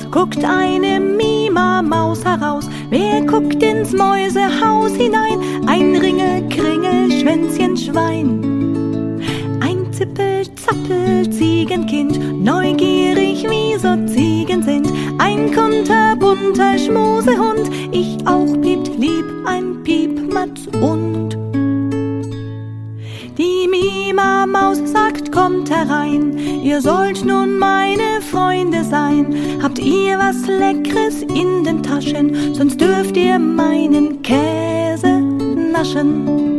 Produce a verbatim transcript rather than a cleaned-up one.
guckt eine Mima-Maus heraus. Wer guckt ins Mäusehaus hinein? Ein Ringel-Kringel-Schwänzchen-Schwein. Ein Zippel-Zappel-Ziegenkind, neugierig wie so Ziegen sind. Ein kunterbunter Schmusehund, ich auch piept lieb, ein Piepmatz und. Die Mima-Maus sagt, kommt herein, ihr sollt nun meine Freunde sein. Habt ihr was Leckeres in den Taschen, sonst dürft ihr meinen Käse naschen.